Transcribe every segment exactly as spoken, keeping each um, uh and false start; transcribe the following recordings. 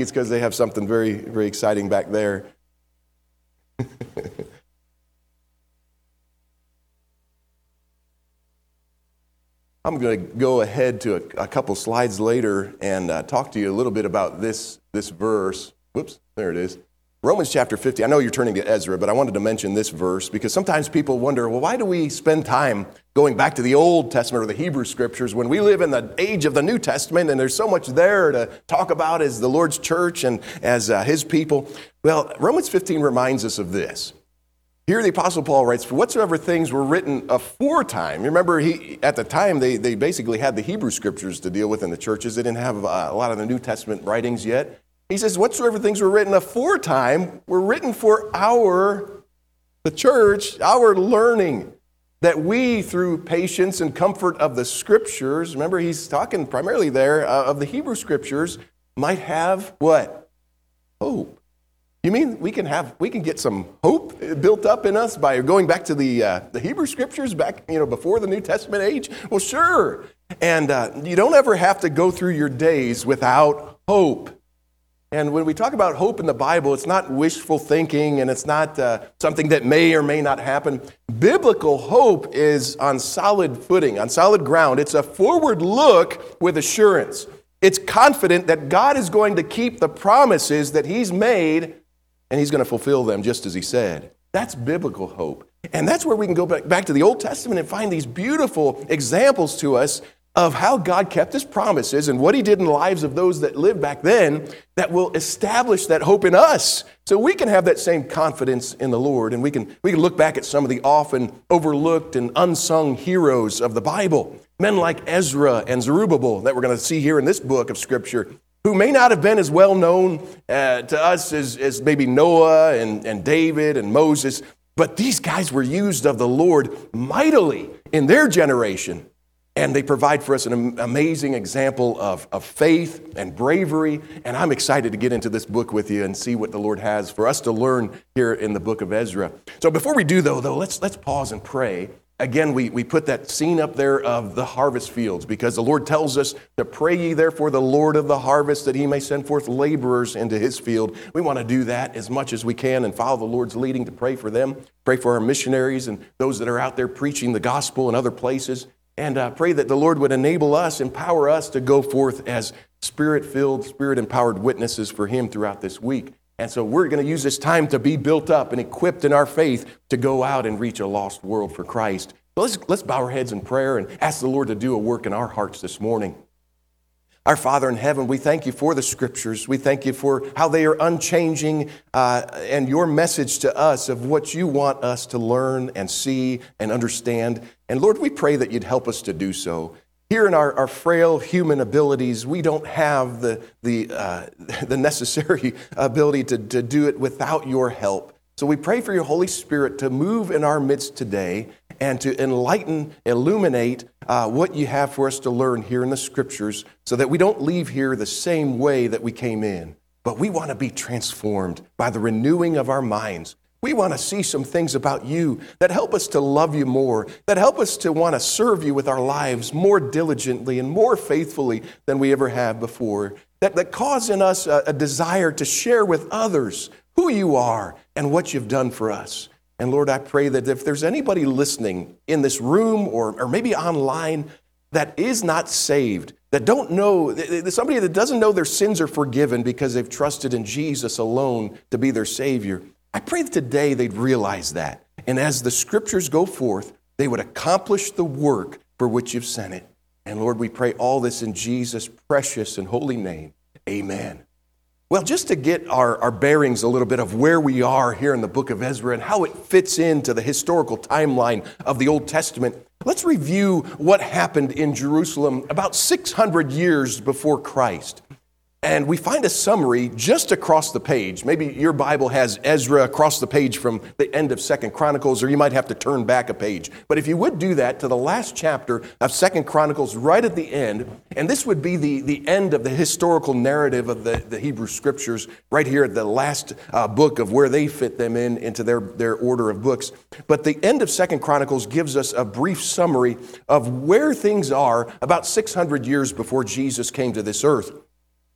it's because they have something very, very exciting back there. I'm going to go ahead to a, a couple slides later and uh, talk to you a little bit about this, this verse. Whoops, there it is. Romans chapter fifty. I know you're turning to Ezra, but I wanted to mention this verse because sometimes people wonder, well, why do we spend time going back to the Old Testament or the Hebrew Scriptures when we live in the age of the New Testament and there's so much there to talk about as the Lord's church and as uh, His people? Well, Romans fifteen reminds us of this. Here the Apostle Paul writes, for whatsoever things were written aforetime. Remember, he at the time, they, they basically had the Hebrew Scriptures to deal with in the churches. They didn't have uh, a lot of the New Testament writings yet. He says, whatsoever things were written aforetime were written for our, the church, our learning, that we, through patience and comfort of the Scriptures, remember he's talking primarily there uh, of the Hebrew Scriptures, might have what? Hope. You mean we can have, we can get some hope built up in us by going back to the uh, the Hebrew Scriptures back, you know, before the New Testament age? Well, sure. And uh, you don't ever have to go through your days without hope. And when we talk about hope in the Bible, it's not wishful thinking and it's not uh, something that may or may not happen. Biblical hope is on solid footing, on solid ground. It's a forward look with assurance. It's confident that God is going to keep the promises that He's made and He's going to fulfill them just as He said. That's biblical hope. And that's where we can go back, back to the Old Testament and find these beautiful examples to us of how God kept His promises and what He did in the lives of those that lived back then that will establish that hope in us so we can have that same confidence in the Lord. And we can, we can look back at some of the often overlooked and unsung heroes of the Bible, men like Ezra and Zerubbabel that we're going to see here in this book of Scripture, who may not have been as well known uh, to us as, as maybe Noah and, and David and Moses, but these guys were used of the Lord mightily in their generation. And they provide for us an amazing example of, of faith and bravery. And I'm excited to get into this book with you and see what the Lord has for us to learn here in the book of Ezra. So before we do, though, though let's let's pause and pray. Again, we, we put that scene up there of the harvest fields because the Lord tells us to pray ye therefore the Lord of the harvest that He may send forth laborers into His field. We want to do that as much as we can and follow the Lord's leading to pray for them, pray for our missionaries and those that are out there preaching the gospel in other places. And uh, pray that the Lord would enable us, empower us to go forth as Spirit-filled, Spirit-empowered witnesses for Him throughout this week. And so we're going to use this time to be built up and equipped in our faith to go out and reach a lost world for Christ. So let's, let's bow our heads in prayer and ask the Lord to do a work in our hearts this morning. Our Father in heaven, we thank You for the Scriptures. We thank You for how they are unchanging uh, and Your message to us of what You want us to learn and see and understand. And Lord, we pray that You'd help us to do so. Here in our, our frail human abilities, we don't have the, the, uh, the necessary ability to, to do it without Your help. So we pray for Your Holy Spirit to move in our midst today and to enlighten, illuminate uh, what You have for us to learn here in the Scriptures so that we don't leave here the same way that we came in. But we want to be transformed by the renewing of our minds. We want to see some things about You that help us to love You more, that help us to want to serve You with our lives more diligently and more faithfully than we ever have before, that, that cause in us a, a desire to share with others who You are and what You've done for us. And Lord, I pray that if there's anybody listening in this room or, or maybe online that is not saved, that don't know, somebody that doesn't know their sins are forgiven because they've trusted in Jesus alone to be their Savior, I pray that today they'd realize that. And as the Scriptures go forth, they would accomplish the work for which You've sent it. And Lord, we pray all this in Jesus' precious and holy name. Amen. Well, just to get our, our bearings a little bit of where we are here in the book of Ezra and how it fits into the historical timeline of the Old Testament, let's review what happened in Jerusalem about six hundred years before Christ. And we find a summary just across the page. Maybe your Bible has Ezra across the page from the end of Second Chronicles, or you might have to turn back a page. But if you would do that to the last chapter of Second Chronicles right at the end, and this would be the, the end of the historical narrative of the, the Hebrew Scriptures, right here at the last uh, book of where they fit them in into their, their order of books. But the end of Second Chronicles gives us a brief summary of where things are about six hundred years before Jesus came to this earth.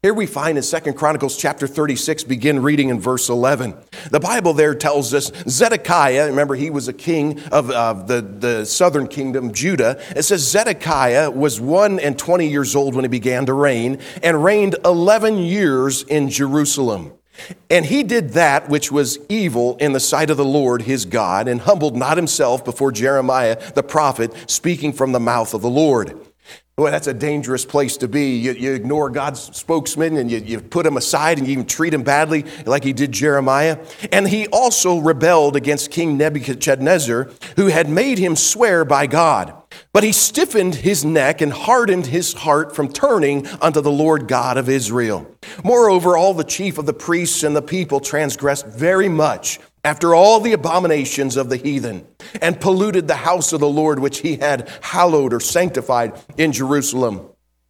Here we find in Second Chronicles chapter thirty-six, begin reading in verse eleven. The Bible there tells us Zedekiah, remember he was a king of uh, the, the southern kingdom, Judah. It says Zedekiah was one and twenty years old when he began to reign, and reigned eleven years in Jerusalem. And he did that which was evil in the sight of the Lord his God, and humbled not himself before Jeremiah the prophet, speaking from the mouth of the Lord. Boy, that's a dangerous place to be. You, you ignore God's spokesman and you, you put him aside and you even treat him badly like he did Jeremiah. And he also rebelled against King Nebuchadnezzar, who had made him swear by God. But he stiffened his neck and hardened his heart from turning unto the Lord God of Israel. Moreover, all the chief of the priests and the people transgressed very much after all the abominations of the heathen, and polluted the house of the Lord, which he had hallowed or sanctified in Jerusalem.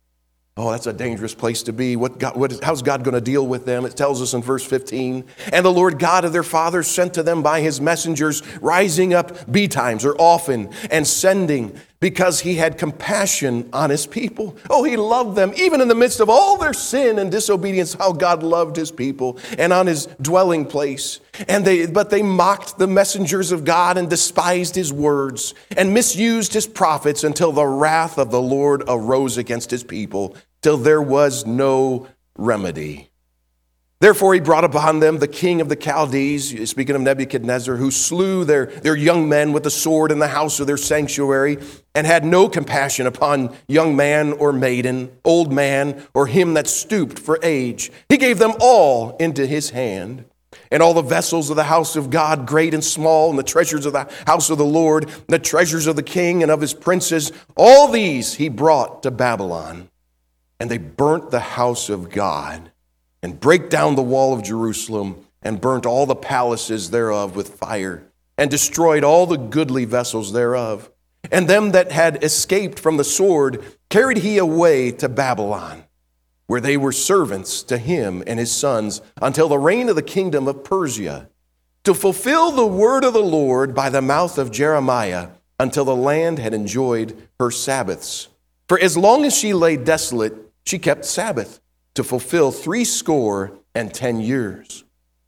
Oh, that's a dangerous place to be. What God, what is, how's God going to deal with them? It tells us in verse fifteen, and the Lord God of their fathers sent to them by his messengers, rising up betimes or often, and sending, because he had compassion on his people. Oh, he loved them, even in the midst of all their sin and disobedience, how God loved his people and on his dwelling place. And they, but they mocked the messengers of God and despised his words and misused his prophets until the wrath of the Lord arose against his people, till there was no remedy. Therefore he brought upon them the king of the Chaldees, speaking of Nebuchadnezzar, who slew their, their young men with the sword in the house of their sanctuary, and had no compassion upon young man or maiden, old man, or him that stooped for age. He gave them all into his hand. And all the vessels of the house of God, great and small, and the treasures of the house of the Lord, and the treasures of the king and of his princes, all these he brought to Babylon. And they burnt the house of God, and brake down the wall of Jerusalem, and burnt all the palaces thereof with fire, and destroyed all the goodly vessels thereof. And them that had escaped from the sword carried he away to Babylon, where they were servants to him and his sons until the reign of the kingdom of Persia, to fulfill the word of the Lord by the mouth of Jeremiah, until the land had enjoyed her Sabbaths. For as long as she lay desolate, she kept Sabbath, to fulfill three score and ten years.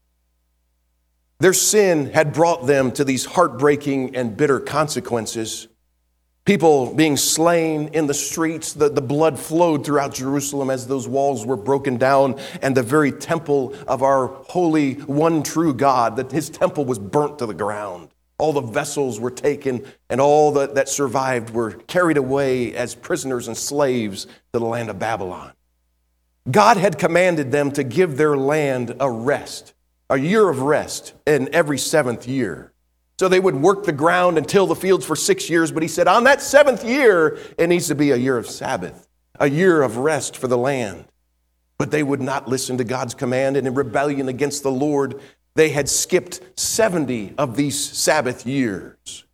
Their sin had brought them to these heartbreaking and bitter consequences. People being slain in the streets, the, the blood flowed throughout Jerusalem as those walls were broken down, and the very temple of our holy, one true God, that his temple was burnt to the ground. All the vessels were taken, and all that, that survived were carried away as prisoners and slaves to the land of Babylon. God had commanded them to give their land a rest, a year of rest in every seventh year. So they would work the ground and till the fields for six years. But he said, on that seventh year, it needs to be a year of Sabbath, a year of rest for the land. But they would not listen to God's command, and in rebellion against the Lord, they had skipped seventy of these Sabbath years.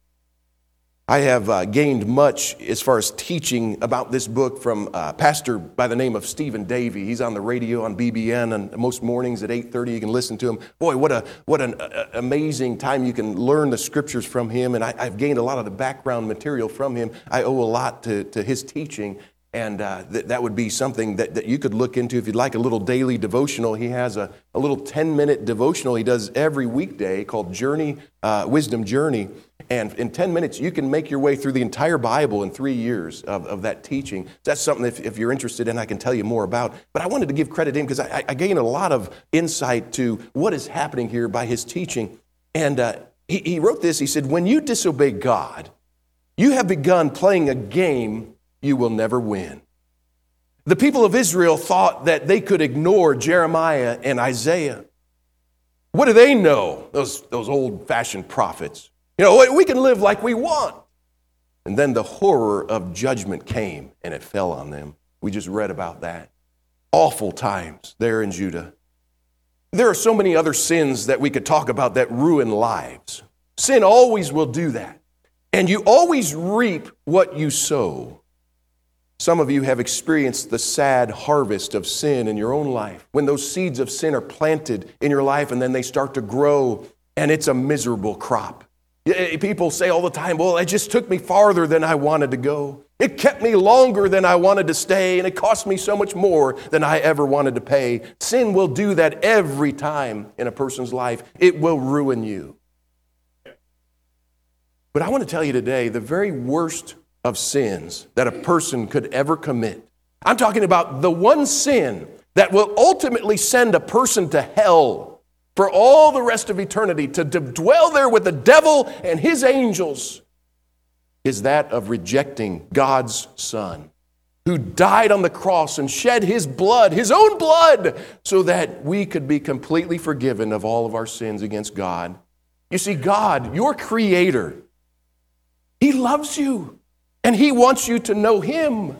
I have uh, gained much as far as teaching about this book from a pastor by the name of Stephen Davey. He's on the radio on B B N, and most mornings at eight thirty you can listen to him. Boy, what a what an uh, amazing time you can learn the scriptures from him, and I, I've gained a lot of the background material from him. I owe a lot to, to his teaching, and uh, th- that would be something that, that you could look into if you'd like a little daily devotional. He has a, a little ten-minute devotional he does every weekday called Journey, uh, Wisdom Journey. And in ten minutes, you can make your way through the entire Bible in three years of, of that teaching. That's something, if, if you're interested in, I can tell you more about. But I wanted to give credit to him because I, I gained a lot of insight to what is happening here by his teaching. And uh, he, he wrote this. He said, when you disobey God, you have begun playing a game you will never win. The people of Israel thought that they could ignore Jeremiah and Isaiah. What do they know, those, those old-fashioned prophets? You know, we can live like we want. And then the horror of judgment came, and it fell on them. We just read about that. Awful times there in Judah. There are so many other sins that we could talk about that ruin lives. Sin always will do that. And you always reap what you sow. Some of you have experienced the sad harvest of sin in your own life. When those seeds of sin are planted in your life and then they start to grow, and it's a miserable crop. People say all the time, well, it just took me farther than I wanted to go. It kept me longer than I wanted to stay, and it cost me so much more than I ever wanted to pay. Sin will do that every time in a person's life. It will ruin you. But I want to tell you today, the very worst of sins that a person could ever commit, I'm talking about the one sin that will ultimately send a person to hell for all the rest of eternity, to dwell there with the devil and his angels, is that of rejecting God's Son, who died on the cross and shed his blood, his own blood, so that we could be completely forgiven of all of our sins against God. You see, God, your Creator, He loves you, and He wants you to know Him.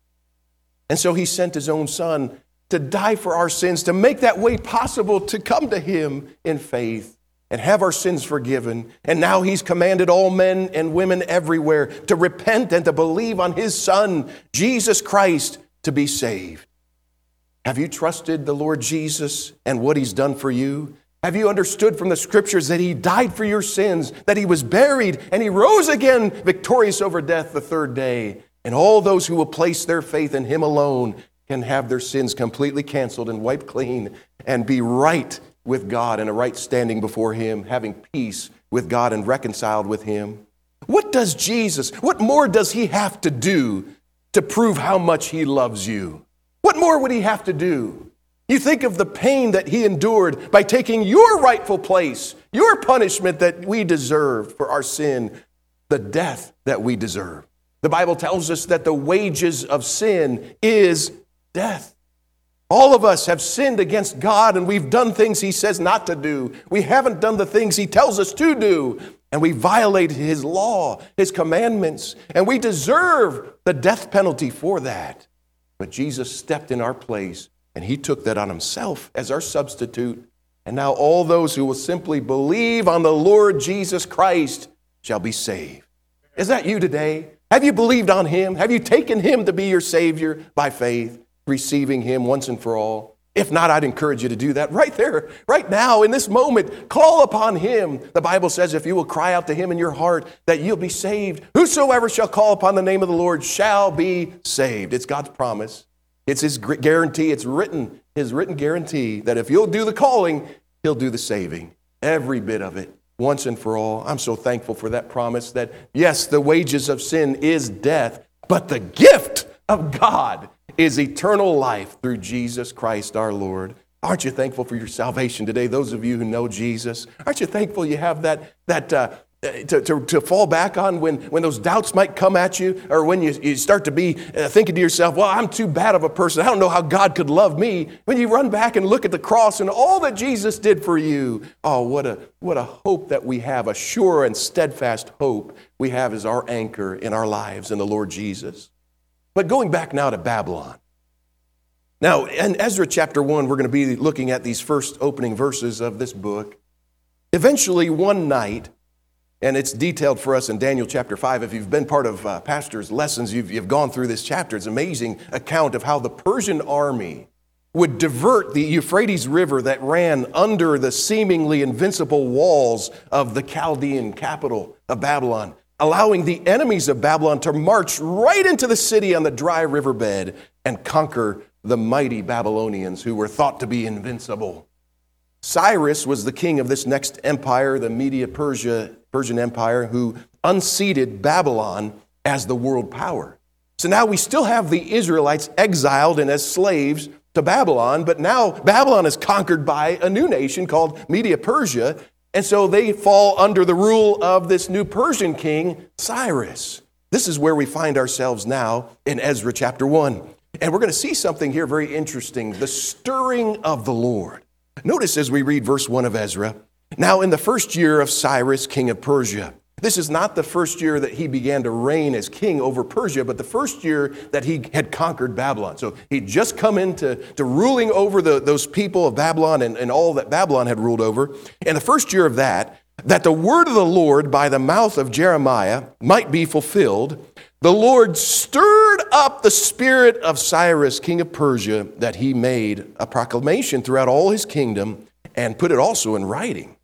And so He sent His own Son to die for our sins, to make that way possible to come to Him in faith and have our sins forgiven. And now He's commanded all men and women everywhere to repent and to believe on His Son, Jesus Christ, to be saved. Have you trusted the Lord Jesus and what He's done for you? Have you understood from the Scriptures that He died for your sins, that He was buried, and He rose again victorious over death the third day? And all those who will place their faith in Him alone can have their sins completely canceled and wiped clean and be right with God and a right standing before Him, having peace with God and reconciled with Him. What does Jesus, what more does He have to do to prove how much He loves you? What more would He have to do? You think of the pain that He endured by taking your rightful place, your punishment that we deserve for our sin, the death that we deserve. The Bible tells us that the wages of sin is death. All of us have sinned against God, and we've done things He says not to do. We haven't done the things He tells us to do, and we violated His law, His commandments, and we deserve the death penalty for that. But Jesus stepped in our place, and He took that on Himself as our substitute. And now all those who will simply believe on the Lord Jesus Christ shall be saved. Is that you today? Have you believed on Him? Have you taken Him to be your Savior by faith, receiving Him once and for all? If not, I'd encourage you to do that right there, right now, in this moment. Call upon Him. The Bible says if you will cry out to Him in your heart, that you'll be saved. Whosoever shall call upon the name of the Lord shall be saved. It's God's promise. It's His guarantee. It's written, His written guarantee that if you'll do the calling, He'll do the saving. Every bit of it, once and for all. I'm so thankful for that promise that, yes, the wages of sin is death, but the gift of God is eternal life through Jesus Christ our Lord. Aren't you thankful for your salvation today, those of you who know Jesus? Aren't you thankful you have that, that uh, to, to, to fall back on when, when those doubts might come at you, or when you, you start to be uh, thinking to yourself, well, I'm too bad of a person. I don't know how God could love me. When you run back and look at the cross and all that Jesus did for you, oh, what a, what a hope that we have, a sure and steadfast hope we have as our anchor in our lives in the Lord Jesus. But going back now to Babylon. Now, in Ezra chapter one, we're going to be looking at these first opening verses of this book. Eventually, one night, and it's detailed for us in Daniel chapter five. If you've been part of uh, pastor's lessons, you've, you've gone through this chapter. It's an amazing account of how the Persian army would divert the Euphrates River that ran under the seemingly invincible walls of the Chaldean capital of Babylon, allowing the enemies of Babylon to march right into the city on the dry riverbed and conquer the mighty Babylonians who were thought to be invincible. Cyrus was the king of this next empire, the Media-Persia, Persian Empire, who unseated Babylon as the world power. So now we still have the Israelites exiled and as slaves to Babylon, but now Babylon is conquered by a new nation called Media-Persia, and so they fall under the rule of this new Persian king, Cyrus. This is where we find ourselves now in Ezra chapter one. And we're going to see something here very interesting, the stirring of the Lord. Notice as we read verse one of Ezra, now in the first year of Cyrus, king of Persia. This is not the first year that he began to reign as king over Persia, but the first year that he had conquered Babylon. So he'd just come into to ruling over the, those people of Babylon and, and all that Babylon had ruled over. And the first year of that, that the word of the Lord by the mouth of Jeremiah might be fulfilled, the Lord stirred up the spirit of Cyrus, king of Persia, that he made a proclamation throughout all his kingdom and put it also in writing.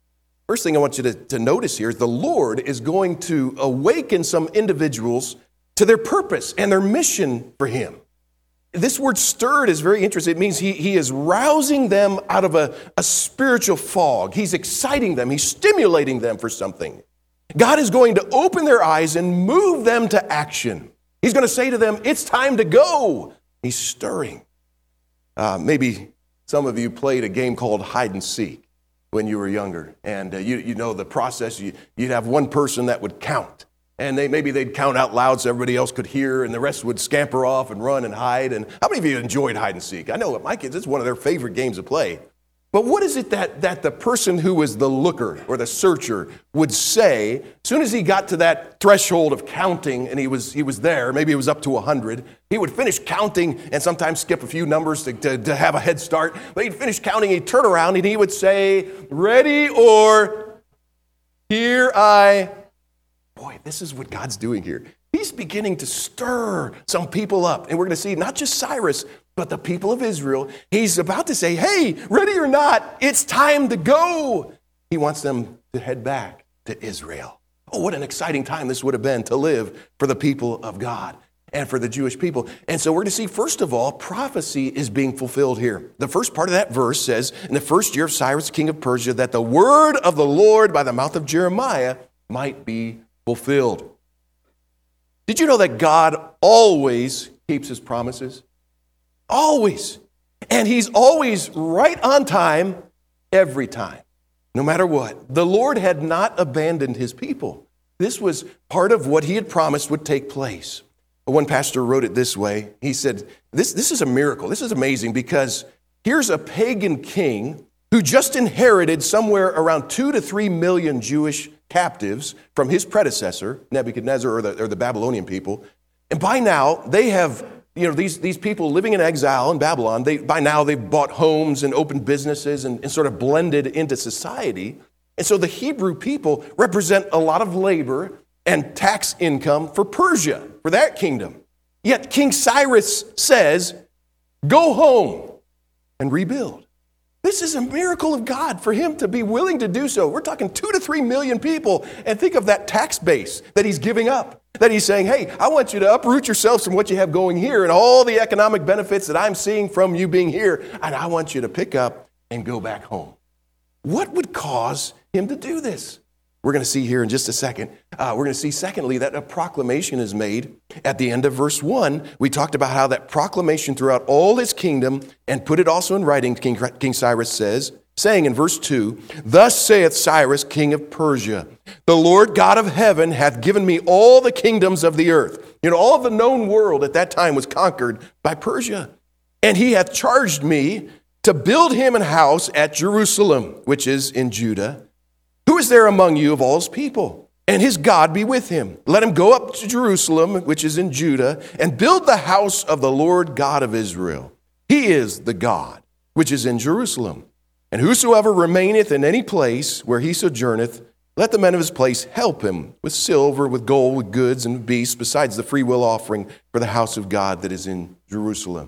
First thing I want you to, to notice here is the Lord is going to awaken some individuals to their purpose and their mission for him. This word stirred is very interesting. It means he, he is rousing them out of a, a spiritual fog. He's exciting them. He's stimulating them for something. God is going to open their eyes and move them to action. He's going to say to them, it's time to go. He's stirring. Uh, maybe some of you played a game called hide and seek when you were younger. And uh, you, you know the process. You, you'd have one person that would count. And they maybe they'd count out loud so everybody else could hear, and the rest would scamper off and run and hide. And how many of you enjoyed hide and seek? I know with my kids, it's one of their favorite games to play. But what is it that, that the person who was the looker or the searcher would say as soon as he got to that threshold of counting and he was he was there, maybe it was up to one hundred, he would finish counting and sometimes skip a few numbers to, to, to have a head start. But he'd finish counting, he'd turn around and he would say, ready or here I... Boy, this is what God's doing here. He's beginning to stir some people up. And we're going to see not just Cyrus, but the people of Israel. He's about to say, hey, ready or not, it's time to go. He wants them to head back to Israel. Oh, what an exciting time this would have been to live for the people of God and for the Jewish people. And so we're going to see, first of all, prophecy is being fulfilled here. The first part of that verse says, in the first year of Cyrus, king of Persia, that the word of the Lord by the mouth of Jeremiah might be fulfilled. Did you know that God always keeps his promises? Always. And he's always right on time every time, no matter what. The Lord had not abandoned his people. This was part of what he had promised would take place. One pastor wrote it this way. He said, this, this is a miracle. This is amazing because here's a pagan king who just inherited somewhere around two to three million Jewish captives from his predecessor, Nebuchadnezzar, or the, or the Babylonian people. And by now, they have, you know, these, these people living in exile in Babylon, they, by now they've bought homes and opened businesses and, and sort of blended into society. And so the Hebrew people represent a lot of labor and tax income for Persia, for that kingdom. Yet King Cyrus says, go home and rebuild. This is a miracle of God for him to be willing to do so. We're talking two to three million people. And think of that tax base that he's giving up. That he's saying, hey, I want you to uproot yourselves from what you have going here and all the economic benefits that I'm seeing from you being here. And I want you to pick up and go back home. What would cause him to do this? We're going to see here in just a second. Uh, we're going to see, secondly, that a proclamation is made at the end of verse one. We talked about how that proclamation throughout all his kingdom, and put it also in writing, King, King Cyrus says, saying in verse two, thus saith Cyrus, king of Persia, the Lord God of heaven hath given me all the kingdoms of the earth. You know, all of the known world at that time was conquered by Persia. And he hath charged me to build him an house at Jerusalem, which is in Judah. Who is there among you of all his people? And his God be with him. Let him go up to Jerusalem, which is in Judah, and build the house of the Lord God of Israel. He is the God which is in Jerusalem. And whosoever remaineth in any place where he sojourneth, let the men of his place help him with silver, with gold, with goods, and beasts, besides the freewill offering for the house of God that is in Jerusalem.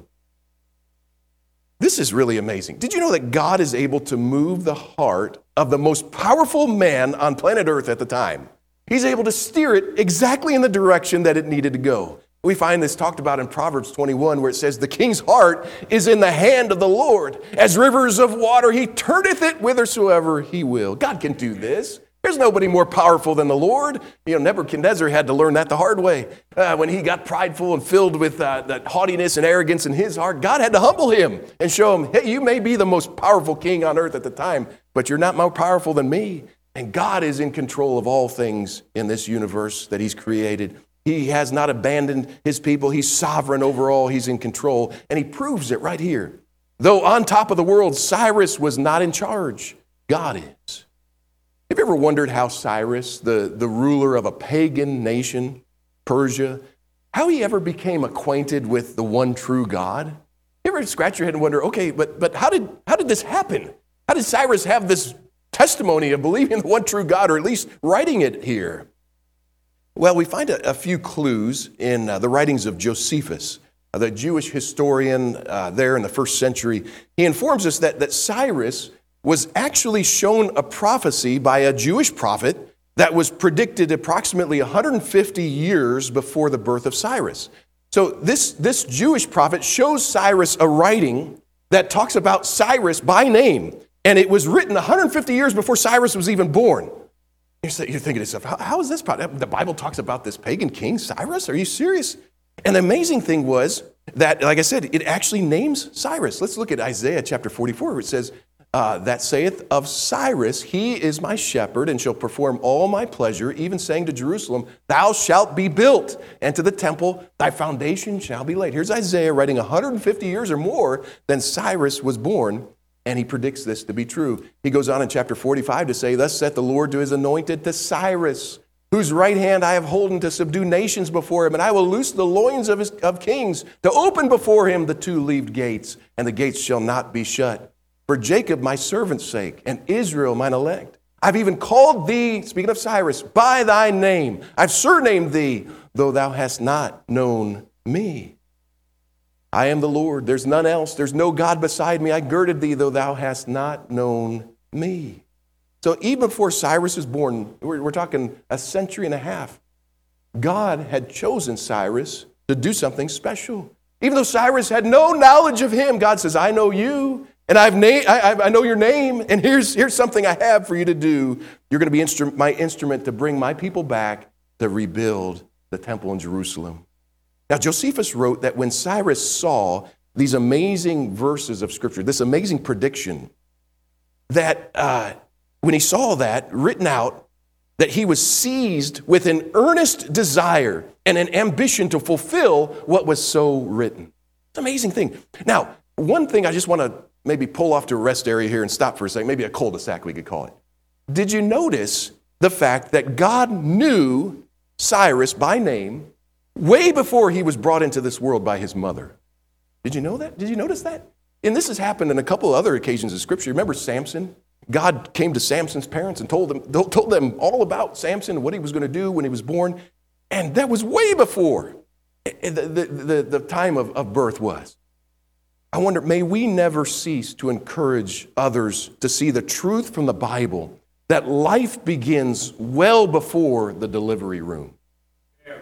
This is really amazing. Did you know that God is able to move the heart of the most powerful man on planet Earth at the time? He's able to steer it exactly in the direction that it needed to go. We find this talked about in Proverbs twenty-one, where it says, the king's heart is in the hand of the Lord. As rivers of water, he turneth it whithersoever he will. God can do this. There's nobody more powerful than the Lord. You know, Nebuchadnezzar had to learn that the hard way. Uh, when he got prideful and filled with uh, that haughtiness and arrogance in his heart, God had to humble him and show him, hey, you may be the most powerful king on earth at the time, but you're not more powerful than me. And God is in control of all things in this universe that he's created. He has not abandoned his people. He's sovereign over all. He's in control. And he proves it right here. Though on top of the world, Cyrus was not in charge. God is. Have you ever wondered how Cyrus, the, the ruler of a pagan nation, Persia, how he ever became acquainted with the one true God? You ever scratch your head and wonder, okay, but, but how did, how did this happen? How did Cyrus have this testimony of believing in the one true God, or at least writing it here? Well, we find a, a few clues in uh, the writings of Josephus, uh, the Jewish historian uh, there in the first century. He informs us that, that Cyrus was actually shown a prophecy by a Jewish prophet that was predicted approximately one hundred fifty years before the birth of Cyrus. So this, this Jewish prophet shows Cyrus a writing that talks about Cyrus by name, and it was written one hundred fifty years before Cyrus was even born. You're thinking to yourself, how, how is this possible? The Bible talks about this pagan king, Cyrus? Are you serious? And the amazing thing was that, like I said, it actually names Cyrus. Let's look at Isaiah chapter forty-four, where it says, uh, that saith of Cyrus, he is my shepherd and shall perform all my pleasure, even saying to Jerusalem, thou shalt be built, and to the temple thy foundation shall be laid. Here's Isaiah writing one hundred fifty years or more than Cyrus was born, and he predicts this to be true. He goes on in chapter forty-five to say, thus saith the Lord to his anointed, to Cyrus, whose right hand I have holden to subdue nations before him, and I will loose the loins of, his, of kings, to open before him the two-leaved gates, and the gates shall not be shut. For Jacob my servant's sake, and Israel mine elect. I've even called thee, speaking of Cyrus, by thy name. I've surnamed thee, though thou hast not known me. I am the Lord, there's none else, there's no God beside me. I girded thee, though thou hast not known me. So even before Cyrus is born, we're, we're talking a century and a half, God had chosen Cyrus to do something special. Even though Cyrus had no knowledge of him, God says, I know you, and I've na- I, I know your name, and here's, here's something I have for you to do. You're going to be instru- my instrument to bring my people back to rebuild the temple in Jerusalem. Now, Josephus wrote that when Cyrus saw these amazing verses of Scripture, this amazing prediction, that uh, when he saw that written out, that he was seized with an earnest desire and an ambition to fulfill what was so written. It's an amazing thing. Now, one thing I just want to maybe pull off to a rest area here and stop for a second, maybe a cul-de-sac we could call it. Did you notice the fact that God knew Cyrus by name way before he was brought into this world by his mother? Did you know that? Did you notice that? And this has happened in a couple of other occasions in Scripture. Remember Samson? God came to Samson's parents and told them, told them all about Samson and what he was going to do when he was born. And that was way before the, the, the, the time of, of birth was. I wonder, may we never cease to encourage others to see the truth from the Bible, that life begins well before the delivery room. Yeah.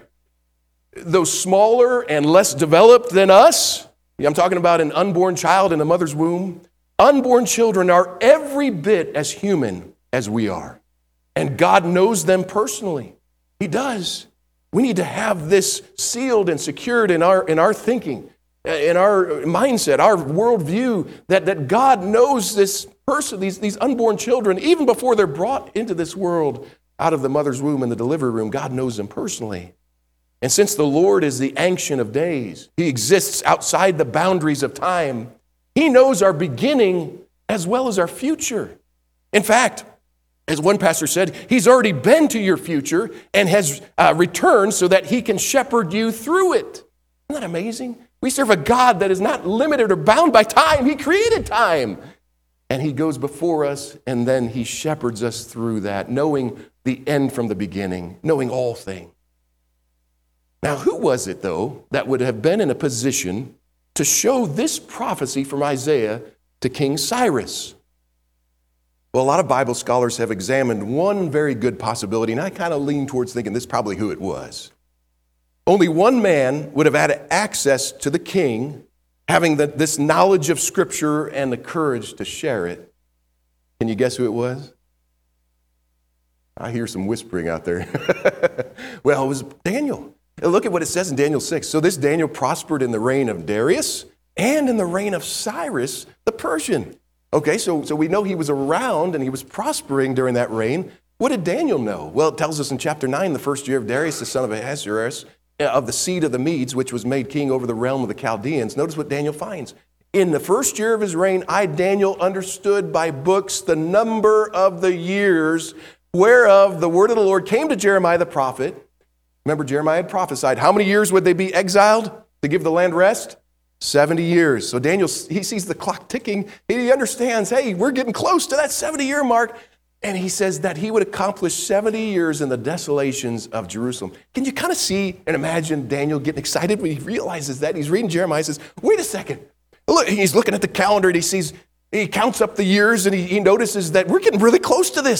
Those smaller and less developed than us, I'm talking about an unborn child in a mother's womb, unborn children are every bit as human as we are. And God knows them personally. He does. We need to have this sealed and secured in our, in our thinking, in our mindset, our worldview, that, that God knows this person, these, these unborn children, even before they're brought into this world out of the mother's womb and the delivery room. God knows them personally. And since the Lord is the Ancient of Days, He exists outside the boundaries of time, He knows our beginning as well as our future. In fact, as one pastor said, He's already been to your future and has uh, returned so that He can shepherd you through it. Isn't that amazing? We serve a God that is not limited or bound by time. He created time. And He goes before us, and then He shepherds us through that, knowing the end from the beginning, knowing all things. Now, who was it, though, that would have been in a position to show this prophecy from Isaiah to King Cyrus? Well, a lot of Bible scholars have examined one very good possibility, and I kind of lean towards thinking this is probably who it was. Only one man would have had access to the king, having the, this knowledge of Scripture and the courage to share it. Can you guess who it was? I hear some whispering out there. Well, it was Daniel. Look at what it says in Daniel six. So this Daniel prospered in the reign of Darius and in the reign of Cyrus the Persian. Okay, so, so we know he was around and he was prospering during that reign. What did Daniel know? Well, it tells us in chapter nine, the first year of Darius, the son of Ahasuerus, of the seed of the Medes, which was made king over the realm of the Chaldeans. Notice what Daniel finds. In the first year of his reign, I, Daniel, understood by books the number of the years whereof the word of the Lord came to Jeremiah the prophet. Remember, Jeremiah had prophesied. How many years would they be exiled to give the land rest? seventy years. So Daniel, he sees the clock ticking. He understands, hey, we're getting close to that seventy-year mark. And he says that he would accomplish seventy years in the desolations of Jerusalem. Can you kind of see and imagine Daniel getting excited when he realizes that? He's reading Jeremiah and says, wait a second. Look, he's looking at the calendar and he sees, he counts up the years and he, he notices that we're getting really close to this.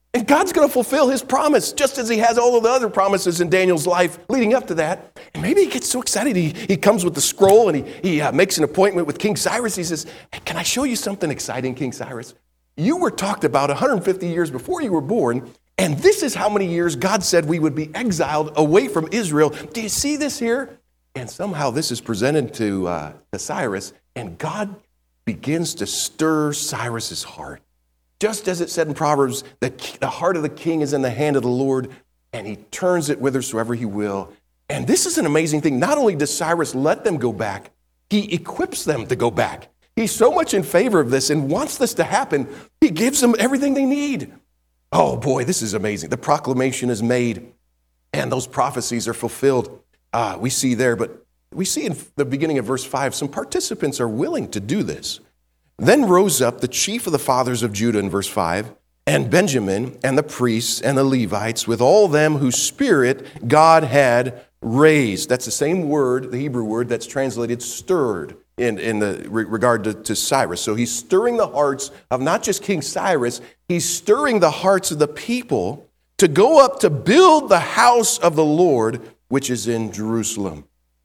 And God's going to fulfill his promise, just as he has all of the other promises in Daniel's life leading up to that. And maybe he gets so excited, he, he comes with the scroll and he, he uh, makes an appointment with King Cyrus. He says, hey, can I show you something exciting, King Cyrus? You were talked about one hundred fifty years before you were born, and this is how many years God said we would be exiled away from Israel. Do you see this here? And somehow this is presented to, uh, to Cyrus, and God begins to stir Cyrus's heart. Just as it said in Proverbs, the, the heart of the king is in the hand of the Lord, and he turns it whithersoever he will. And this is an amazing thing. Not only does Cyrus let them go back, he equips them to go back. He's so much in favor of this and wants this to happen, he gives them everything they need. Oh boy, this is amazing. The proclamation is made, and those prophecies are fulfilled. Uh, we see there, but we see in the beginning of verse five, some participants are willing to do this. Then rose up the chief of the fathers of Judah in verse five, and Benjamin, and the priests, and the Levites, with all them whose spirit God had raised. That's the same word, the Hebrew word, that's translated stirred in, in the re- regard to, to Cyrus. So he's stirring the hearts of not just King Cyrus, he's stirring the hearts of the people to go up to build the house of the Lord, which is in Jerusalem.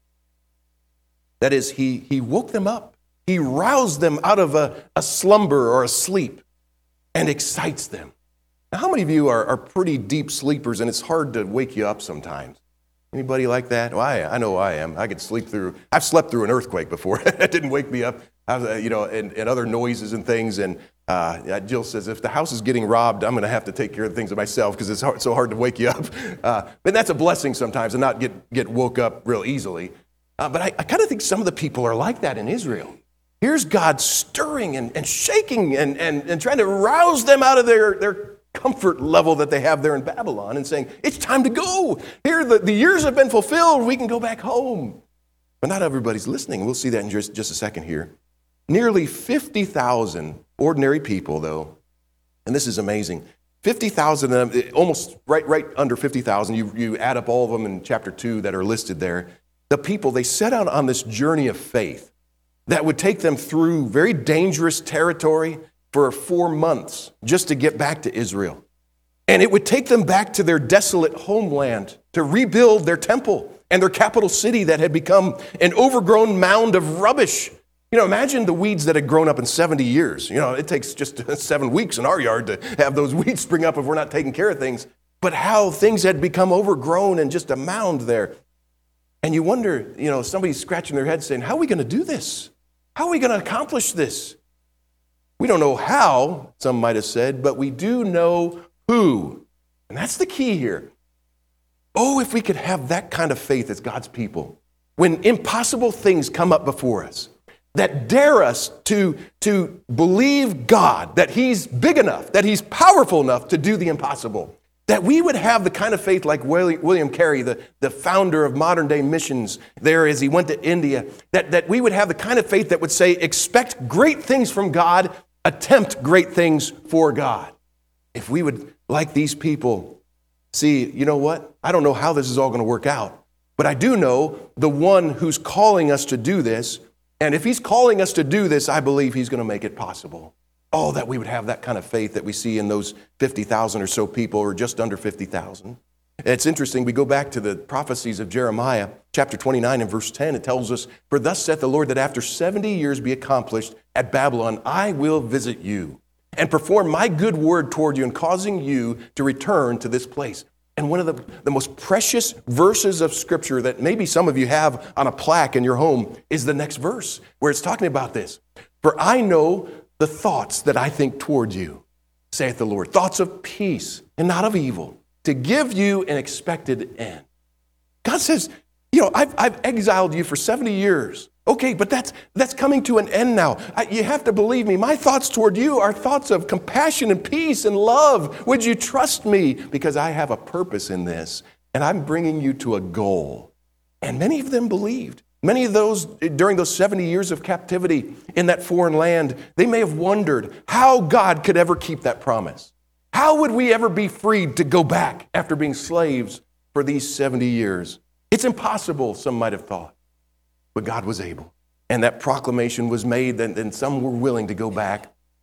That is, he, he woke them up. He roused them out of a, a slumber or a sleep and excites them. Now, how many of you are, are pretty deep sleepers and it's hard to wake you up sometimes? Anybody like that? Well, I, I know I am. I could sleep through, I've slept through an earthquake before. It didn't wake me up, I was, uh, you know, and, and other noises and things. And uh, Jill says, if the house is getting robbed, I'm going to have to take care of things myself because it's hard, so hard to wake you up. Uh, but that's a blessing sometimes, and not get, get woke up real easily. Uh, but I, I kind of think some of the people are like that in Israel. Here's God stirring and, and shaking and, and, and trying to rouse them out of their, their comfort level that they have there in Babylon and saying, it's time to go. Here, the, the years have been fulfilled. We can go back home. But not everybody's listening. We'll see that in just, just a second here. Nearly fifty thousand ordinary people, though, and this is amazing, fifty thousand of them, almost right, right under fifty thousand, you, you add up all of them in chapter two that are listed there, the people, they set out on this journey of faith that would take them through very dangerous territory for four months just to get back to Israel. And it would take them back to their desolate homeland to rebuild their temple and their capital city that had become an overgrown mound of rubbish. You know, imagine the weeds that had grown up in seventy years. You know, it takes just seven weeks in our yard to have those weeds spring up if we're not taking care of things. But how things had become overgrown and just a mound there. And you wonder, you know, somebody's scratching their head saying, how are we going to do this? How are we going to accomplish this? We don't know how, some might have said, but we do know who. And that's the key here. Oh, if we could have that kind of faith as God's people, when impossible things come up before us, that dare us to, to believe God, that he's big enough, that he's powerful enough to do the impossible. That we would have the kind of faith like William Carey, the, the founder of modern day missions there as he went to India, that, that we would have the kind of faith that would say, expect great things from God, attempt great things for God. If we would, like these people, see, you know what? I don't know how this is all going to work out, but I do know the one who's calling us to do this, and if he's calling us to do this, I believe he's going to make it possible. Oh, that we would have that kind of faith that we see in those fifty thousand or so people, or just under fifty thousand. It's interesting, we go back to the prophecies of Jeremiah, chapter twenty-nine and verse ten. It tells us, for thus saith the Lord, that after seventy years be accomplished at Babylon, I will visit you and perform my good word toward you in causing you to return to this place. And one of the, the most precious verses of Scripture that maybe some of you have on a plaque in your home is the next verse, where it's talking about this. For I know the thoughts that I think toward you, saith the Lord, thoughts of peace and not of evil, to give you an expected end. God says, you know, I've, I've exiled you for seventy years. Okay, but that's that's coming to an end now. I, you have to believe me. My thoughts toward you are thoughts of compassion and peace and love. Would you trust me? Because I have a purpose in this, and I'm bringing you to a goal. And many of them believed. Many of those, during those seventy years of captivity in that foreign land, they may have wondered how God could ever keep that promise. How would we ever be freed to go back after being slaves for these seventy years? It's impossible, some might have thought. But God was able. And that proclamation was made, and, and some were willing to go back.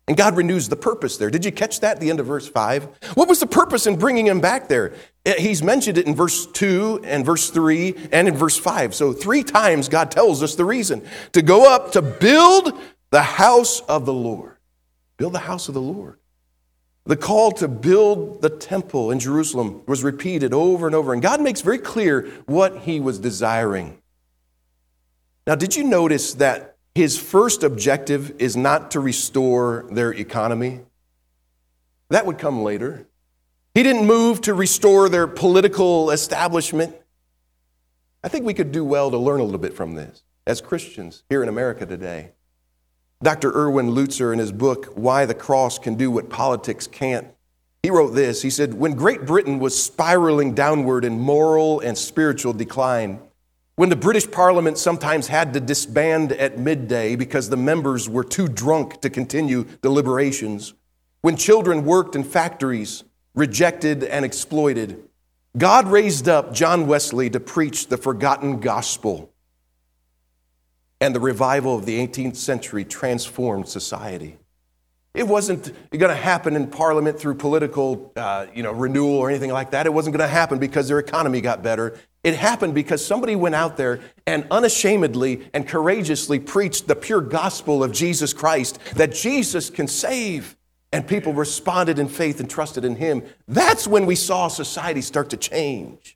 And God renews the purpose there. Did you catch that at the end of verse five? What was the purpose in bringing him back there? He's mentioned it in verse two and verse three and in verse five. So three times God tells us the reason. To go up to build the house of the Lord. Build the house of the Lord. The call to build the temple in Jerusalem was repeated over and over. And God makes very clear what he was desiring. Now, did you notice that his first objective is not to restore their economy? That would come later. He didn't move to restore their political establishment. I think we could do well to learn a little bit from this as Christians here in America today. Doctor Erwin Lutzer, in his book, Why the Cross Can Do What Politics Can't, he wrote this. He said, when Great Britain was spiraling downward in moral and spiritual decline, when the British Parliament sometimes had to disband at midday because the members were too drunk to continue deliberations, when children worked in factories, rejected and exploited, God raised up John Wesley to preach the forgotten gospel. And the revival of the eighteenth century transformed society. It wasn't going to happen in Parliament through political uh, you know, renewal or anything like that. It wasn't going to happen because their economy got better. It happened because somebody went out there and unashamedly and courageously preached the pure gospel of Jesus Christ, that Jesus can save. And people responded in faith and trusted in him. That's when we saw society start to change.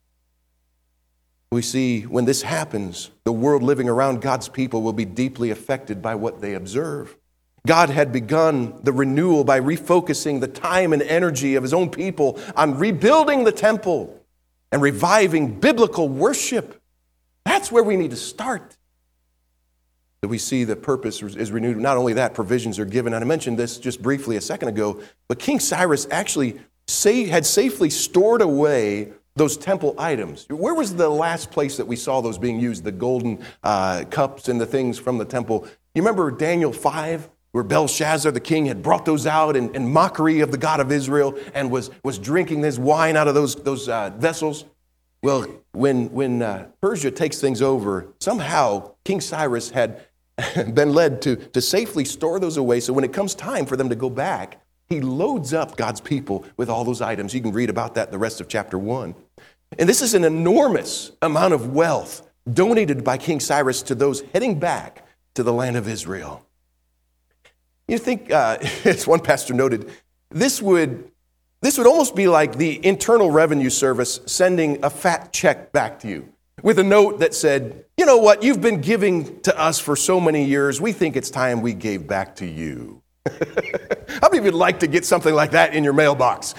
We see when this happens, the world living around God's people will be deeply affected by what they observe. God had begun the renewal by refocusing the time and energy of his own people on rebuilding the temple and reviving biblical worship. That's where we need to start. That we see the purpose is renewed. Not only that, provisions are given. And I mentioned this just briefly a second ago, but King Cyrus actually say, had safely stored away those temple items. Where was the last place that we saw those being used? The golden uh, cups and the things from the temple. You remember Daniel five? Where Belshazzar, the king, had brought those out in, in mockery of the God of Israel and was, was drinking this wine out of those, those uh, vessels. Well, when, when uh, Persia takes things over, somehow King Cyrus had been led to, to safely store those away. So when it comes time for them to go back, he loads up God's people with all those items. You can read about that in the rest of chapter one. And this is an enormous amount of wealth donated by King Cyrus to those heading back to the land of Israel. You think, uh, as one pastor noted, this would, this would almost be like the Internal Revenue Service sending a fat check back to you with a note that said, you know what, you've been giving to us for so many years, we think it's time we gave back to you. How many of you would like to get something like that in your mailbox?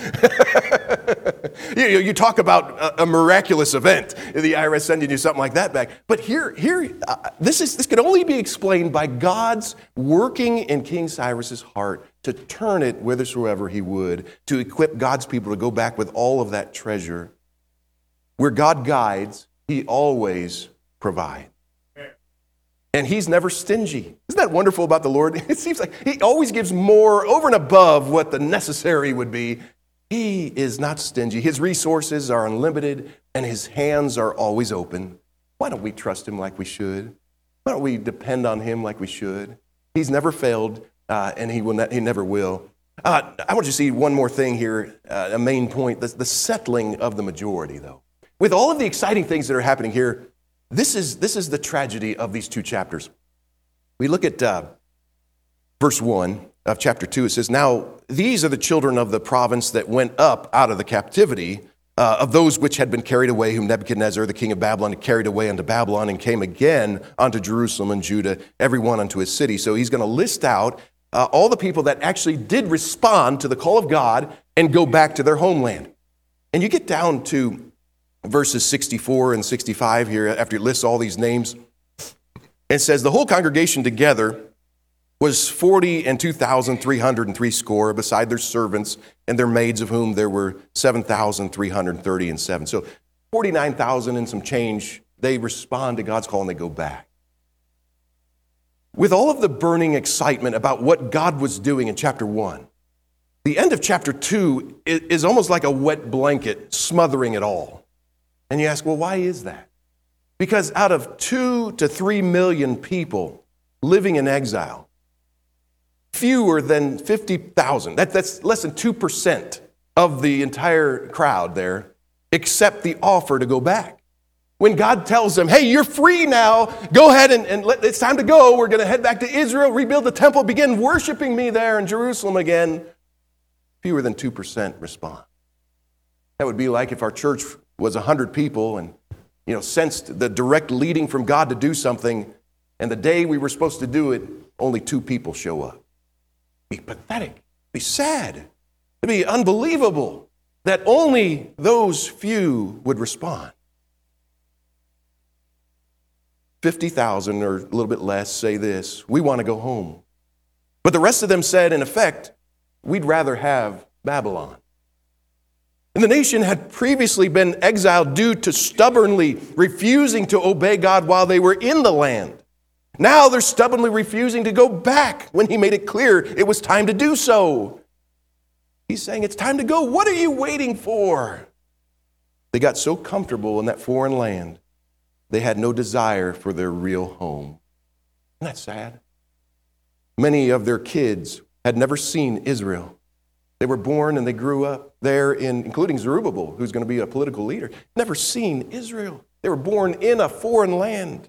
you, you talk about a, a miraculous event, the I R S sending you something like that back. But here, here, uh, this is this can only be explained by God's working in King Cyrus's heart to turn it whithersoever he would, to equip God's people to go back with all of that treasure. Where God guides, he always provides. And he's never stingy. Isn't that wonderful about the Lord? It seems like he always gives more over and above what the necessary would be. He is not stingy. His resources are unlimited and his hands are always open. Why don't we trust him like we should? Why don't we depend on him like we should? He's never failed uh, and he will. Ne- he never will. Uh, I want you to see one more thing here, uh, a main point, the, the settling of the majority, though. With all of the exciting things that are happening here, This is, this is the tragedy of these two chapters. We look at uh, verse one of chapter two. It says, now these are the children of the province that went up out of the captivity uh, of those which had been carried away, whom Nebuchadnezzar, the king of Babylon, had carried away unto Babylon and came again unto Jerusalem and Judah, every one unto his city. So he's going to list out uh, all the people that actually did respond to the call of God and go back to their homeland. And you get down to verses sixty-four and sixty-five here, after it lists all these names. It says, the whole congregation together was forty and two thousand three hundred and three score, beside their servants and their maids, of whom there were seven thousand three hundred thirty and seven. So forty-nine thousand and some change, they respond to God's call and they go back. With all of the burning excitement about what God was doing in chapter one, the end of chapter two is almost like a wet blanket smothering it all. And you ask, well, why is that? Because out of two to three million people living in exile, fewer than fifty thousand. That, that's less than two percent of the entire crowd there accept the offer to go back. When God tells them, hey, you're free now, go ahead and, and let, it's time to go. We're going to head back to Israel, rebuild the temple, begin worshiping me there in Jerusalem again. Fewer than two percent respond. That would be like if our church was one hundred people and, you know, sensed the direct leading from God to do something, and the day we were supposed to do it, only two people show up. It'd be pathetic. It'd be sad. It'd be unbelievable that only those few would respond. fifty thousand or a little bit less say this: we want to go home. But the rest of them said, in effect, we'd rather have Babylon. And the nation had previously been exiled due to stubbornly refusing to obey God while they were in the land. Now they're stubbornly refusing to go back when he made it clear it was time to do so. He's saying, it's time to go. What are you waiting for? They got so comfortable in that foreign land, they had no desire for their real home. Isn't that sad? Many of their kids had never seen Israel. They were born and they grew up there, in, including Zerubbabel, who's going to be a political leader, never seen Israel. They were born in a foreign land.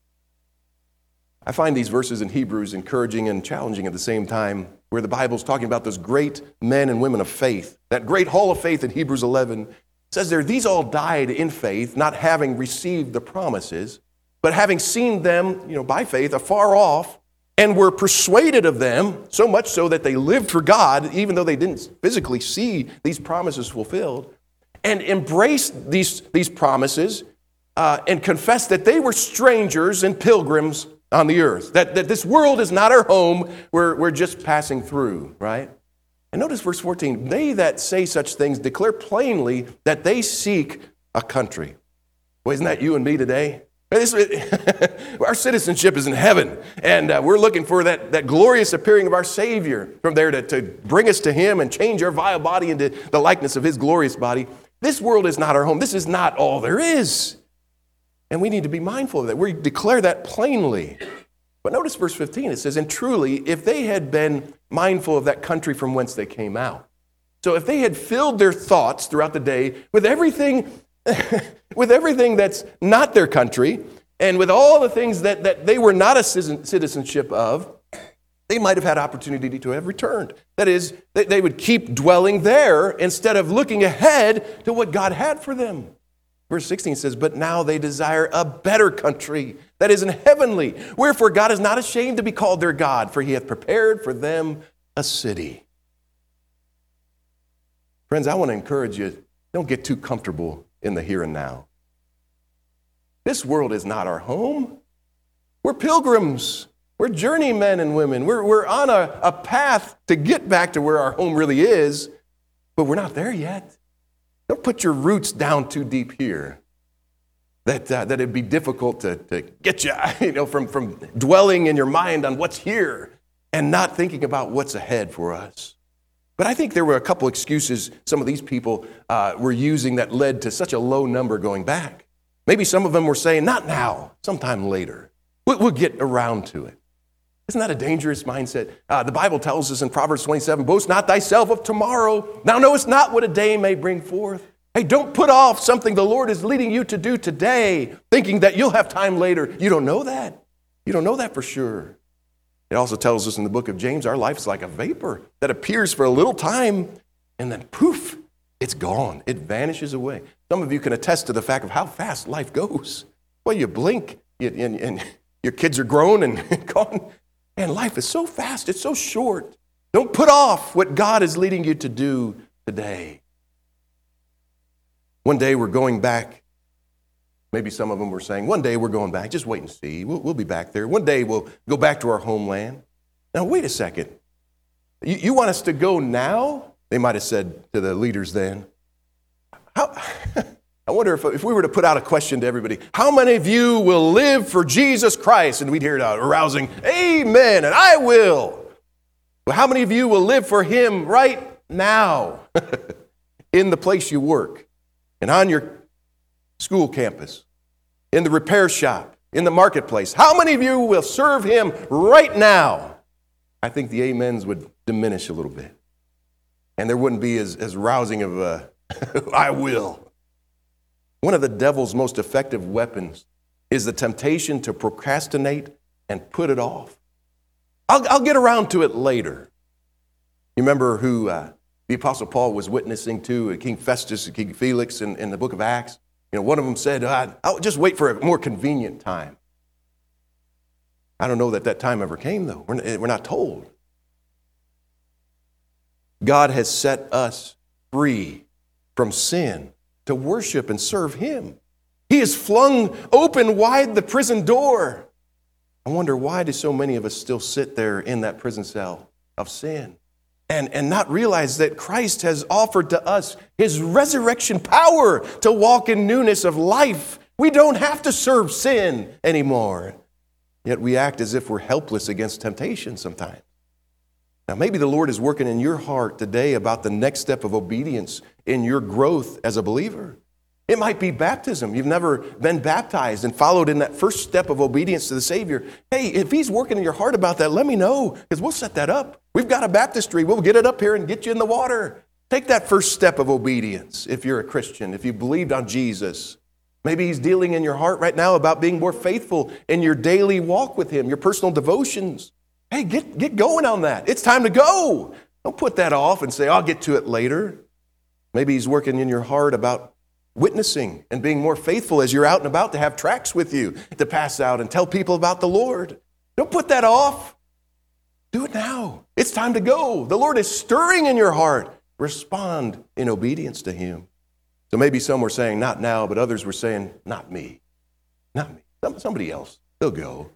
I find these verses in Hebrews encouraging and challenging at the same time, where the Bible's talking about those great men and women of faith. That great hall of faith in Hebrews eleven says there, these all died in faith, not having received the promises, but having seen them, you know, by faith afar off, and were persuaded of them, so much so that they lived for God, even though they didn't physically see these promises fulfilled, and embraced these, these promises uh, and confessed that they were strangers and pilgrims on the earth, that, that this world is not our home, we're, we're just passing through, right? And notice verse fourteen, they that say such things declare plainly that they seek a country. Well, isn't that you and me today? Our citizenship is in heaven, and uh, we're looking for that, that glorious appearing of our Savior from there to, to bring us to Him and change our vile body into the likeness of His glorious body. This world is not our home. This is not all there is. And we need to be mindful of that. We declare that plainly. But notice verse fifteen, it says, and truly, if they had been mindful of that country from whence they came out. So if they had filled their thoughts throughout the day with everything with everything that's not their country, and with all the things that, that they were not a citizenship of, they might have had opportunity to have returned. That is, they would keep dwelling there instead of looking ahead to what God had for them. Verse sixteen says, but now they desire a better country, that is in heavenly. Wherefore God is not ashamed to be called their God, for He hath prepared for them a city. Friends, I want to encourage you, don't get too comfortable in the here and now. This world is not our home. We're pilgrims. We're journeymen and women. We're, we're on a, a path to get back to where our home really is, but we're not there yet. Don't put your roots down too deep here. That, uh, that it'd be difficult to, to get you, you know, from, from dwelling in your mind on what's here and not thinking about what's ahead for us. But I think there were a couple excuses some of these people uh, were using that led to such a low number going back. Maybe some of them were saying, not now, sometime later. We'll, we'll get around to it. Isn't that a dangerous mindset? Uh, the Bible tells us in Proverbs twenty-seven, boast not thyself of tomorrow. Thou knowest not what a day may bring forth. Hey, don't put off something the Lord is leading you to do today, thinking that you'll have time later. You don't know that. You don't know that for sure. It also tells us in the book of James, our life is like a vapor that appears for a little time, and then poof, it's gone. It vanishes away. Some of you can attest to the fact of how fast life goes. Well, you blink, and, and, and your kids are grown and gone. And life is so fast, it's so short. Don't put off what God is leading you to do today. One day we're going back. Maybe some of them were saying, one day we're going back. Just wait and see. We'll, we'll be back there. One day we'll go back to our homeland. Now, wait a second. You, you want us to go now? They might have said to the leaders then. How, I wonder if, if we were to put out a question to everybody, how many of you will live for Jesus Christ? And we'd hear it out, a rousing, amen, and I will. Well, how many of you will live for Him right now in the place you work and on your school campus, in the repair shop, in the marketplace? How many of you will serve Him right now? I think the amens would diminish a little bit. And there wouldn't be as, as rousing of a, I will. One of the devil's most effective weapons is the temptation to procrastinate and put it off. I'll, I'll get around to it later. You remember who uh, the Apostle Paul was witnessing to, King Festus and King Felix in, in the book of Acts? You know, one of them said, I'll just wait for a more convenient time. I don't know that that time ever came, though. We're, we're not told. God has set us free from sin to worship and serve Him. He has flung open wide the prison door. I wonder, why do so many of us still sit there in that prison cell of sin and, and not realize that Christ has offered to us His resurrection power to walk in newness of life? We don't have to serve sin anymore. Yet we act as if we're helpless against temptation sometimes. Now, maybe the Lord is working in your heart today about the next step of obedience in your growth as a believer. It might be baptism. You've never been baptized and followed in that first step of obedience to the Savior. Hey, if He's working in your heart about that, let me know, because we'll set that up. We've got a baptistry. We'll get it up here and get you in the water. Take that first step of obedience if you're a Christian, if you believed on Jesus. Maybe He's dealing in your heart right now about being more faithful in your daily walk with Him, your personal devotions. Hey, get, get going on that. It's time to go. Don't put that off and say, I'll get to it later. Maybe He's working in your heart about witnessing and being more faithful as you're out and about to have tracts with you to pass out and tell people about the Lord. Don't put that off. Do it now. It's time to go. The Lord is stirring in your heart. Respond in obedience to Him. So maybe some were saying, not now, but others were saying, not me. Not me. Somebody else. They'll go.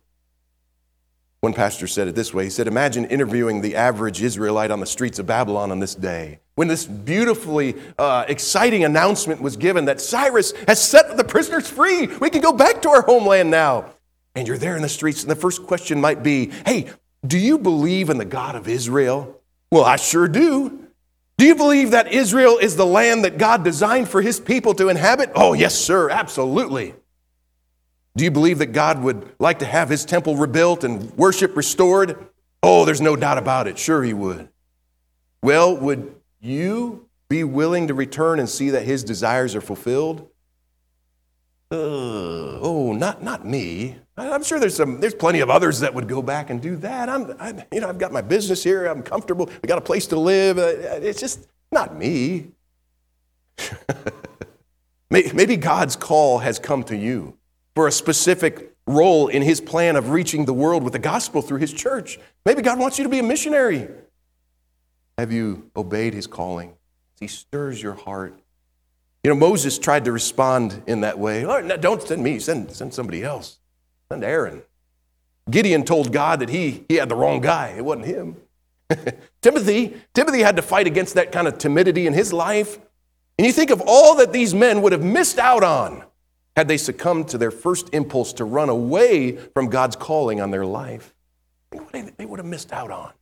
One pastor said it this way. He said, imagine interviewing the average Israelite on the streets of Babylon on this day, when this beautifully uh, exciting announcement was given that Cyrus has set the prisoners free. We can go back to our homeland now. And you're there in the streets, and the first question might be, hey, do you believe in the God of Israel? Well, I sure do. Do you believe that Israel is the land that God designed for His people to inhabit? Oh, yes, sir, absolutely. Do you believe that God would like to have His temple rebuilt and worship restored? Oh, there's no doubt about it. Sure He would. Well, would you be willing to return and see that His desires are fulfilled? Uh, oh, not not me. I'm sure there's some. There's plenty of others that would go back and do that. I'm, I, you know, I've got my business here. I'm comfortable. I got a place to live. It's just not me. Maybe God's call has come to you for a specific role in His plan of reaching the world with the gospel through His church. Maybe God wants you to be a missionary. Have you obeyed His calling? He stirs your heart. You know, Moses tried to respond in that way. Lord, no, don't send me, send, send somebody else. Send Aaron. Gideon told God that he, he had the wrong guy. It wasn't him. Timothy, Timothy had to fight against that kind of timidity in his life. And you think of all that these men would have missed out on had they succumbed to their first impulse to run away from God's calling on their life. Think what they would have missed out on.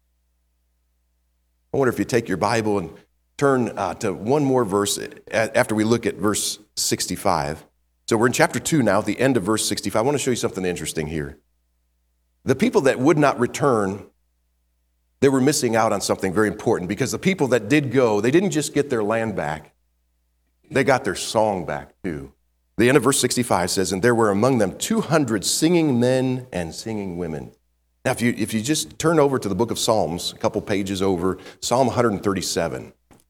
I wonder if you take your Bible and turn uh, to one more verse after we look at verse sixty-five. So we're in chapter two now, at the end of verse sixty-five. I want to show you something interesting here. The people that would not return, they were missing out on something very important, because the people that did go, they didn't just get their land back. They got their song back too. The end of verse sixty-five says, and there were among them two hundred singing men and singing women. Now, if you, if you just turn over to the book of Psalms, a couple pages over, Psalm one thirty-seven.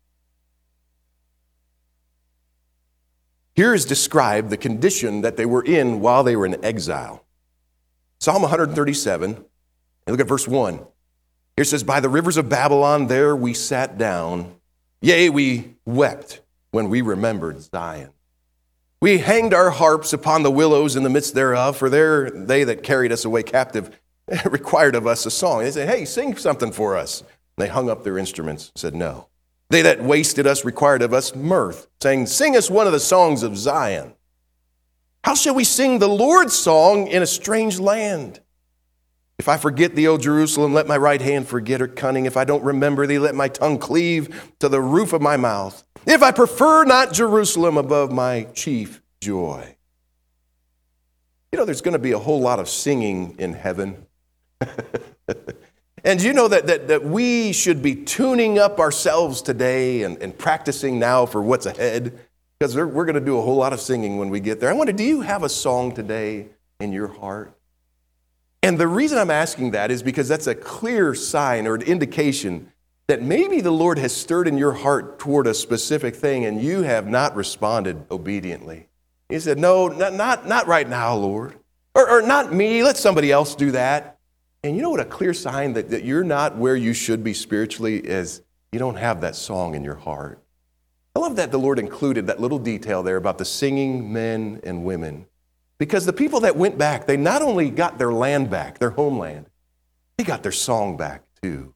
Here is described the condition that they were in while they were in exile. Psalm one thirty-seven, and look at verse one. Here it says, by the rivers of Babylon, there we sat down. Yea, we wept when we remembered Zion. We hanged our harps upon the willows in the midst thereof, for there they that carried us away captive required of us a song. They said, hey, sing something for us. And they hung up their instruments and said, no. They that wasted us required of us mirth, saying, sing us one of the songs of Zion. How shall we sing the Lord's song in a strange land? If I forget thee, O Jerusalem, let my right hand forget her cunning. If I don't remember thee, let my tongue cleave to the roof of my mouth. If I prefer not Jerusalem above my chief joy. You know, there's going to be a whole lot of singing in heaven. And you know that, that, that we should be tuning up ourselves today and, and practicing now for what's ahead, because we're, we're going to do a whole lot of singing when we get there. I wonder, do you have a song today in your heart? And the reason I'm asking that is because that's a clear sign or an indication that maybe the Lord has stirred in your heart toward a specific thing and you have not responded obediently. He said, no, not, not, not right now, Lord. Or, or not me, let somebody else do that. And you know what a clear sign that, that you're not where you should be spiritually is? You don't have that song in your heart. I love that the Lord included that little detail there about the singing men and women. Because the people that went back, they not only got their land back, their homeland, they got their song back too.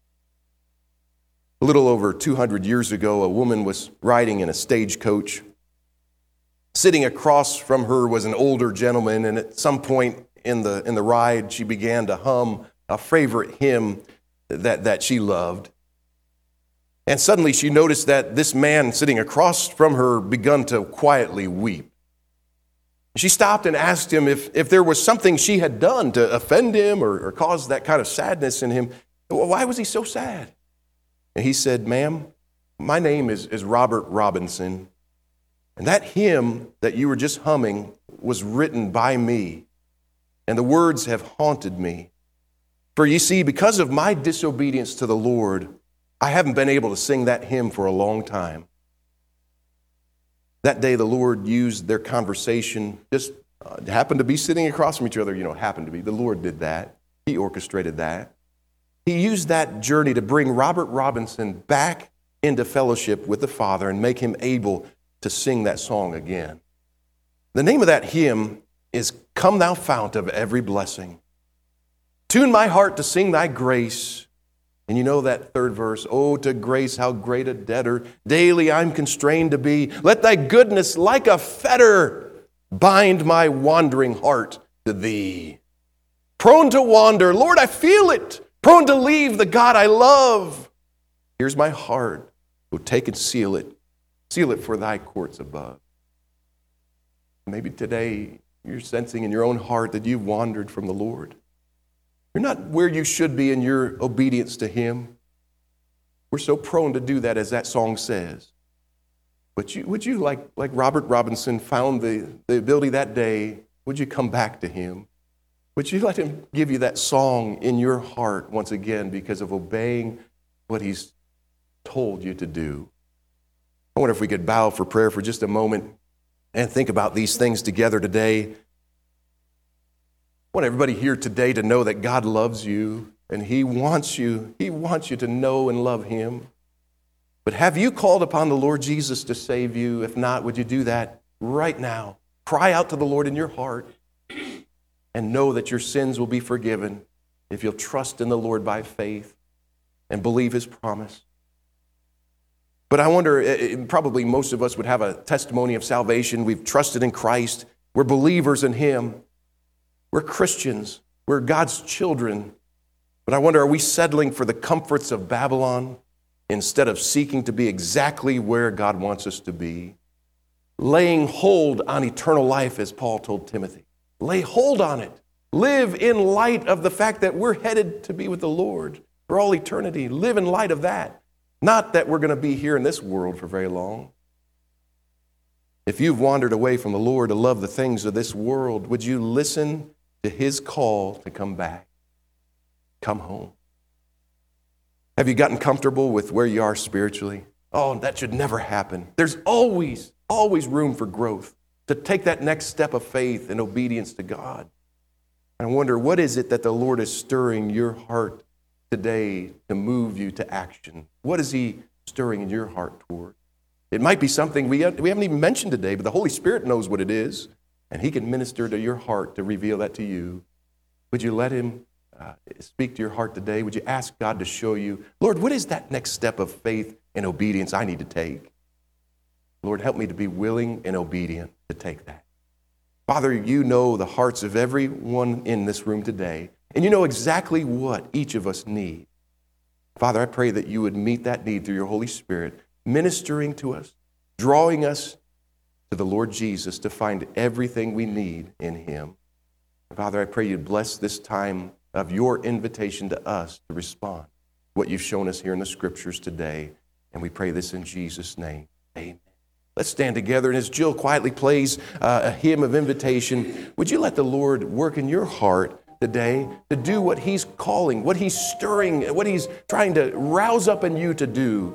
A little over two hundred years ago, a woman was riding in a stagecoach. Sitting across from her was an older gentleman, and at some point in the in the ride, she began to hum a favorite hymn that, that she loved. And suddenly she noticed that this man sitting across from her begun to quietly weep. She stopped and asked him if, if there was something she had done to offend him or, or cause that kind of sadness in him. Why was he so sad? And he said, ma'am, my name is, is Robert Robinson, and that hymn that you were just humming was written by me, and the words have haunted me. For you see, because of my disobedience to the Lord, I haven't been able to sing that hymn for a long time. That day, the Lord used their conversation, just uh, happened to be sitting across from each other, you know, happened to be. The Lord did that. He orchestrated that. He used that journey to bring Robert Robinson back into fellowship with the Father and make him able to sing that song again. The name of that hymn is Come Thou Fount of Every Blessing. Tune my heart to sing thy grace. And you know that third verse, oh, to grace, how great a debtor daily I'm constrained to be. Let thy goodness like a fetter bind my wandering heart to thee. Prone to wander, Lord, I feel it. Prone to leave the God I love. Here's my heart. Go take and seal it. Seal it for thy courts above. Maybe today you're sensing in your own heart that you've wandered from the Lord. You're not where you should be in your obedience to Him. We're so prone to do that, as that song says. But you, would you, like, like Robert Robinson found the, the ability that day, would you come back to Him? Would you let Him give you that song in your heart once again because of obeying what He's told you to do? I wonder if we could bow for prayer for just a moment and think about these things together today. I want everybody here today to know that God loves you and He wants you. He wants you to know and love Him. But have you called upon the Lord Jesus to save you? If not, would you do that right now? Cry out to the Lord in your heart and know that your sins will be forgiven if you'll trust in the Lord by faith and believe His promise. But I wonder, probably most of us would have a testimony of salvation. We've trusted in Christ. We're believers in Him. We're Christians. We're God's children. But I wonder, are we settling for the comforts of Babylon instead of seeking to be exactly where God wants us to be? Laying hold on eternal life, as Paul told Timothy. Lay hold on it. Live in light of the fact that we're headed to be with the Lord for all eternity. Live in light of that. Not that we're going to be here in this world for very long. If you've wandered away from the Lord to love the things of this world, would you listen to His call to come back? Come home. Have you gotten comfortable with where you are spiritually? Oh, that should never happen. There's always, always room for growth, to take that next step of faith and obedience to God. I wonder, what is it that the Lord is stirring your heart today to move you to action? What is He stirring in your heart toward? It might be something we we haven't even mentioned today, but the Holy Spirit knows what it is, and He can minister to your heart to reveal that to you. Would you let Him uh, speak to your heart today? Would you ask God to show you, Lord, what is that next step of faith and obedience I need to take? Lord, help me to be willing and obedient to take that. Father, you know the hearts of everyone in this room today, and you know exactly what each of us need. Father, I pray that you would meet that need through your Holy Spirit, ministering to us, drawing us to the Lord Jesus to find everything we need in Him. Father, I pray you'd bless this time of your invitation to us to respond to what you've shown us here in the Scriptures today. And we pray this in Jesus' name. Amen. Let's stand together. And as Jill quietly plays uh, a hymn of invitation, would you let the Lord work in your heart today to do what He's calling, what He's stirring, what He's trying to rouse up in you to do